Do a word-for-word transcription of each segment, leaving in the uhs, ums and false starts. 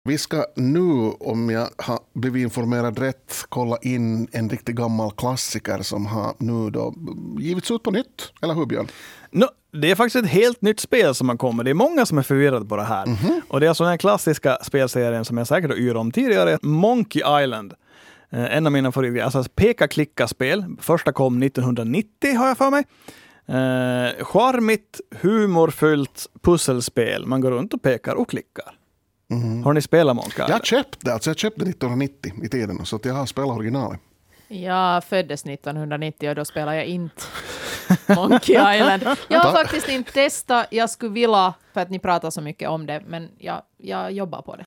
Vi ska nu, om jag har blivit informerad rätt, kolla in en riktigt gammal klassiker som har nu då givits ut på nytt. Eller hur, Björn? No, det är faktiskt ett helt nytt spel som har kommit. Det är många som är förvirrade på det här. Mm-hmm. Och det är alltså den klassiska spelserien som jag säkert har yrat om tidigare. Monkey Island. Eh, en av mina favoriter. Alltså peka-klicka-spel. Första kom nittonhundranittio har jag för mig. Eh, charmigt, humorfullt pusselspel. Man går runt och pekar och klickar. Mm. Har ni spelat Monkey Island? Jag köpte, alltså jag köpte nittonhundranittio i tiden, så att jag har spelat originalet. Jag föddes nittonhundranittio och då spelade jag inte Monkey Island. Jag har faktiskt inte testat. Jag skulle vilja, för att ni pratar så mycket om det, men jag, jag jobbar på det.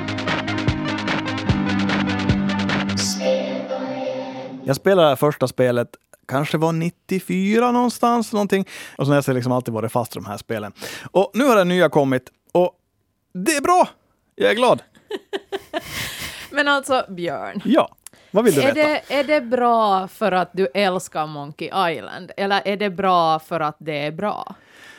Jag spelade det första spelet, kanske var nittiofyra någonstans, någonting. Och så har jag liksom alltid varit fast i de här spelen. Och nu har det nya kommit, och det är bra! Jag är glad. Men alltså, Björn. Ja, vad vill du är veta? Det, är det bra för att du älskar Monkey Island? Eller är det bra för att det är bra?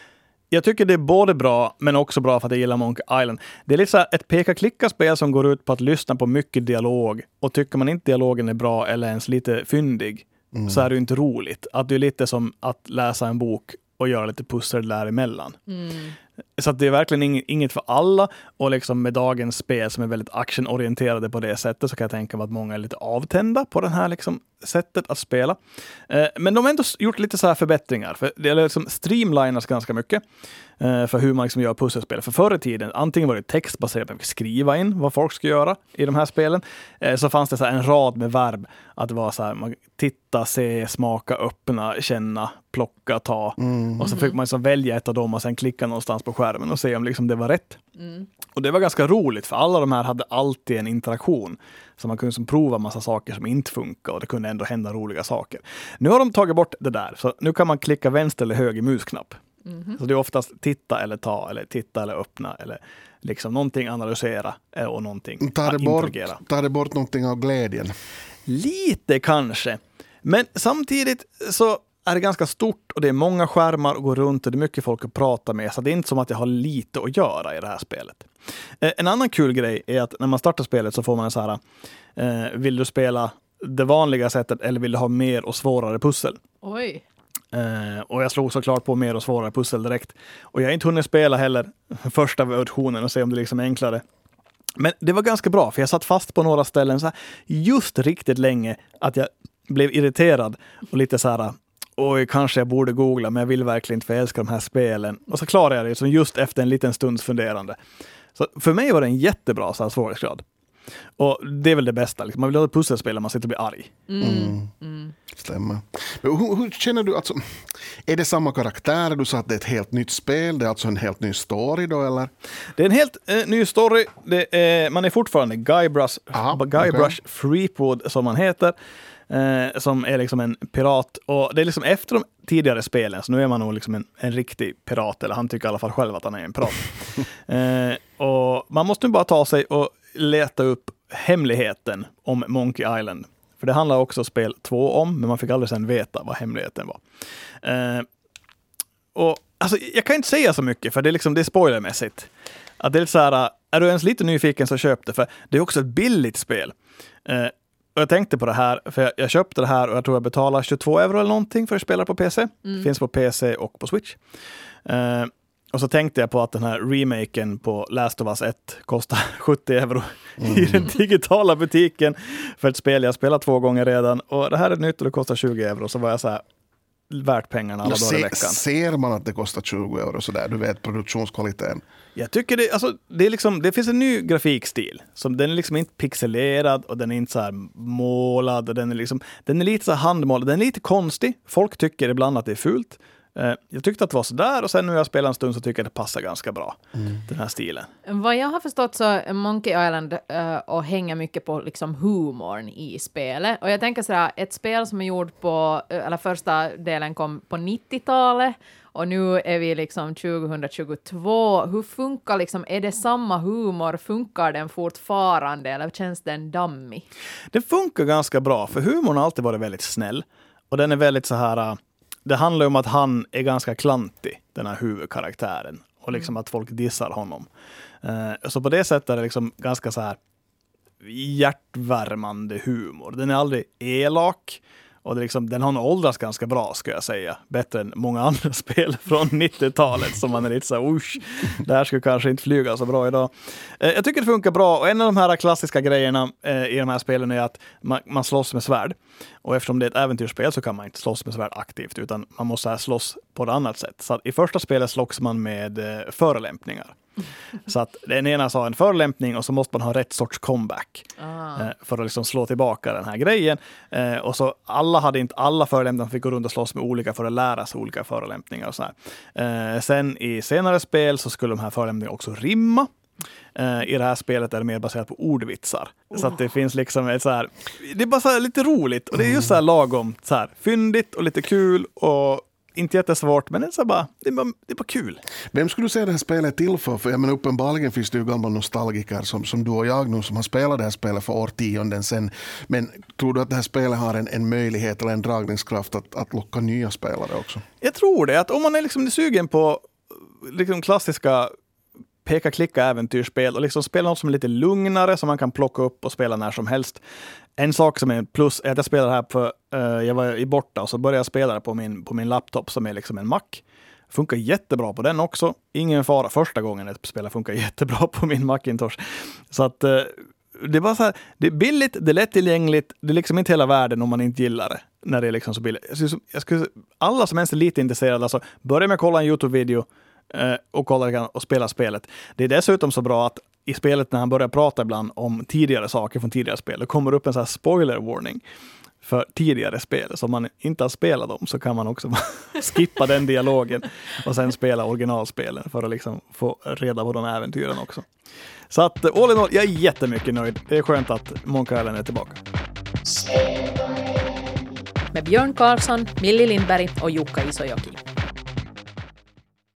Jag tycker det är både bra, men också bra för att jag gillar Monkey Island. Det är lite så här ett peka-klicka-spel som går ut på att lyssna på mycket dialog. Och tycker man inte dialogen är bra eller ens lite fyndig, mm. så är det inte roligt. Att det är lite som att läsa en bok och göra lite pussel däremellan. Mm. Så att det är verkligen inget för alla, och liksom med dagens spel som är väldigt actionorienterade på det sättet, så kan jag tänka mig att många är lite avtända på det här liksom sättet att spela. Eh, men de har ändå gjort lite så här förbättringar, för det är liksom streamlinas ganska mycket eh, för hur man liksom gör pusselspel. För förr i tiden, antingen var det textbaserat, man fick skriva in vad folk ska göra i de här spelen, eh, så fanns det så här en rad med verb, att det var så här, man titta, se, smaka, öppna, känna, plocka, ta, mm. och så fick man liksom välja ett av dem och sen klicka någonstans på skärmen och se om liksom det var rätt. Mm. Och det var ganska roligt, för alla de här hade alltid en interaktion. Så man kunde liksom prova massa saker som inte funkar, och det kunde ändå hända roliga saker. Nu har de tagit bort det där, så nu kan man klicka vänster eller höger musknapp. Mm. Så det är oftast titta eller ta, eller titta eller öppna, eller liksom någonting analysera och någonting tar det interagera. Bort, tar det bort någonting av glädjen? Lite kanske. Men samtidigt så är det ganska stort, och det är många skärmar att gå runt, och det är mycket folk att prata med, så det är inte som att jag har lite att göra i det här spelet. Eh, en annan kul grej är att när man startar spelet så får man en så här, eh, vill du spela det vanliga sättet eller vill du ha mer och svårare pussel? Oj. Eh, och jag slog såklart på mer och svårare pussel direkt. Och jag har inte hunnit spela heller första versionen och se om det liksom är enklare. Men det var ganska bra, för jag satt fast på några ställen så här, just riktigt länge, att jag blev irriterad och lite så här, oj, kanske jag borde googla, men jag vill verkligen inte, för jag älskar de här spelen. Och så klarade jag det som just efter en liten stunds funderande. Så för mig var det en jättebra så här svårighetsgrad. Och det är väl det bästa. Liksom. Man vill ha ett pusselspel när man sitter och blir arg. Mm. Mm. Stämmer. Men hur, hur känner du, alltså, är det samma karaktär? Du sa att det är ett helt nytt spel. Det är alltså en helt ny story då, eller? Det är en helt eh, ny story. Det är, man är fortfarande Guybrush, Aha, Guybrush okay. Threepwood som man heter. Eh, som är liksom en pirat, och det är liksom efter de tidigare spelen, så nu är man nog liksom en, en riktig pirat, eller han tycker i alla fall själv att han är en pirat. eh, och man måste nu bara ta sig och leta upp hemligheten om Monkey Island, för det handlar också spel två om, men man fick aldrig sen veta vad hemligheten var. Eh, och alltså, jag kan inte säga så mycket, för det är liksom, det är spoilermässigt. Att det är så här, är du ens lite nyfiken så köp det, för det är också ett billigt spel. Eh, Och jag tänkte på det här, för jag, jag köpte det här och jag tror jag betalar tjugotvå euro eller någonting för att spela på P C. Mm. Finns på P C och på Switch. Uh, och så tänkte jag på att den här remaken på Last of Us ett kostar sjuttio euro mm. i den digitala butiken för ett spel jag spelat två gånger redan. Och det här är nytt och det kostar tjugo euro, så var jag så här, värt pengarna alla dagar i veckan. Ser man att det kostar tjugo euro så där, du vet produktionskvaliteten? Jag tycker det, alltså, det är liksom, det finns en ny grafikstil som den är liksom inte pixelerad, och den är inte så här målad, och den är liksom, den är lite så här handmålad, den är lite konstig. Folk tycker ibland att det är fult. Uh, jag tyckte att det var så där, och sen när jag spelar en stund så tycker jag att det passar ganska bra, mm. den här stilen. Vad jag har förstått så är Monkey Island uh, och hänger mycket på liksom humorn i spelet. Och jag tänker sådär, ett spel som är gjort på, eller första delen kom på nittiotalet, och nu är vi liksom tjugohundratjugotvå. Hur funkar liksom, är det samma humor? Funkar den fortfarande, eller känns den dammig? Det funkar ganska bra, för humorn har alltid varit väldigt snäll. Och den är väldigt så här, det handlar om att han är ganska klantig, den här huvudkaraktären. Och liksom att folk dissar honom. Uh, så på det sättet är det liksom ganska så här hjärtvärmande humor. Den är aldrig elak. Och det liksom, den har nog åldrats ganska bra, ska jag säga. Bättre än många andra spel från nittiotalet som man är lite så här, usch, det här skulle kanske inte flyga så bra idag. Eh, jag tycker det funkar bra. Och en av de här klassiska grejerna eh, i de här spelen är att man, man slåss med svärd. Och eftersom det är ett äventyrsspel så kan man inte slåss med svärd aktivt, utan man måste här slåss på ett annat sätt. Så att i första spelet slåss man med eh, förolämpningar. Så att den ena har en förolämpning och så måste man ha rätt sorts comeback ah. eh, för att liksom slå tillbaka den här grejen. Eh, och så alla hade inte alla förolämpningar, fick gå runt och slåss med olika för att lära sig olika förolämpningar och så här. Eh, sen i senare spel så skulle de här förolämpningarna också rimma. Uh, I det här spelet är det mer baserat på ordvitsar. Oh. Så att det finns liksom ett så här, det är bara så här lite roligt och det är just så här lagom så här fyndigt och lite kul och inte jättesvårt, men det är, så bara, det, är bara, det är bara kul. Vem skulle du säga det här spelet till för? För jag menar, uppenbarligen finns det ju gamla nostalgiker som, som du och jag nu som har spelat det här spelet för årtionden sedan. Men tror du att det här spelet har en, en möjlighet eller en dragningskraft att, att locka nya spelare också? Jag tror det. Att om man är liksom sugen på liksom klassiska peka-klicka äventyrsspel och liksom spela något som är lite lugnare som man kan plocka upp och spela när som helst. En sak som är plus är att jag spelar här på, uh, jag var i borta och så började jag spela på min, på min laptop som är liksom en Mac. Funkar jättebra på den också. Ingen fara. Första gången ett spel funkar jättebra på min Macintosh. Så att uh, det är bara så här, det är billigt, det är lättillgängligt, det är liksom inte hela världen om man inte gillar det. När det är liksom så billigt. Jag skulle, jag skulle, alla som ens är lite intresserade, alltså börja med att kolla en YouTube-video och kolla och spela spelet. Det är dessutom så bra att i spelet när han börjar prata ibland om tidigare saker från tidigare spel, det kommer upp en sån här spoiler warning för tidigare spel. Så om man inte har spelat dem så kan man också skippa den dialogen och sen spela originalspelen för att liksom få reda på de äventyren också. Så att all in all, jag är jättemycket nöjd. Det är skönt att Monkey Island är tillbaka. Med Björn Karlsson, Millie Lindberg och Jukka Isojoki.